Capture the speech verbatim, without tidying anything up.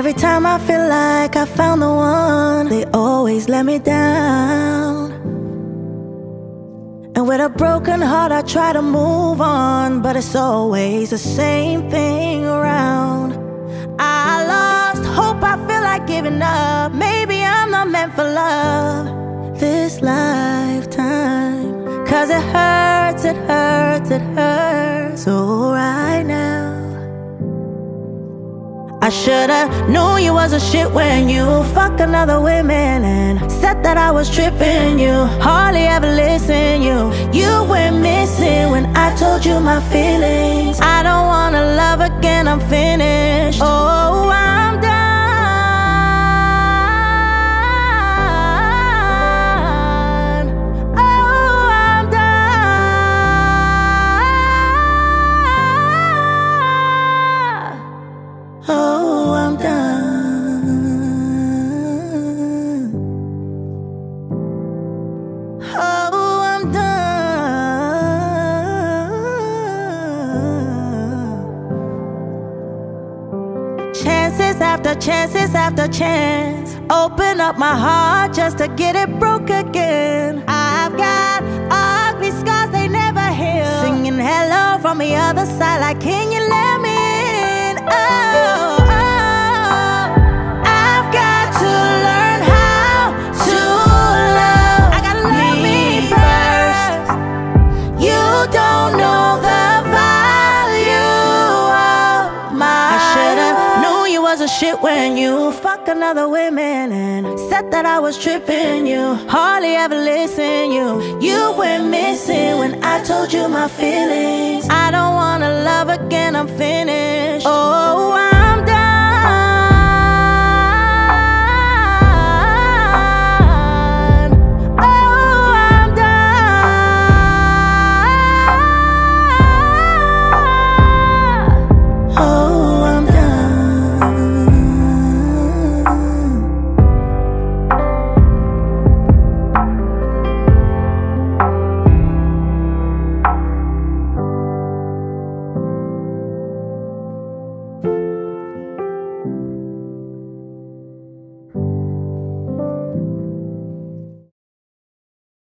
Every time I feel like I found the one, they always let me down. And with a broken heart I try to move on, but it's always the same thing around. I lost hope, I feel like giving up. Maybe I'm not meant for love this lifetime. Cause it hurts, it hurts, it hurts so right now. I shoulda knew you was a shit when you fuck another woman and said that I was tripping. You hardly ever listen. You you went missing when I told you my feelings. I don't wanna love again, I'm finished. Oh, I'm done. Oh, I'm done. Oh, I'm done. Oh, I'm done. Chances after chances after chance, open up my heart just to get it broke again. I've got ugly scars, they never heal. Singing hello from the other side, like, can you let me in? Oh. Shit when you fuck another woman and said that I was tripping. You hardly ever listen. You you went missing when I told you my feelings. I don't wanna love again, I'm finished. Oh,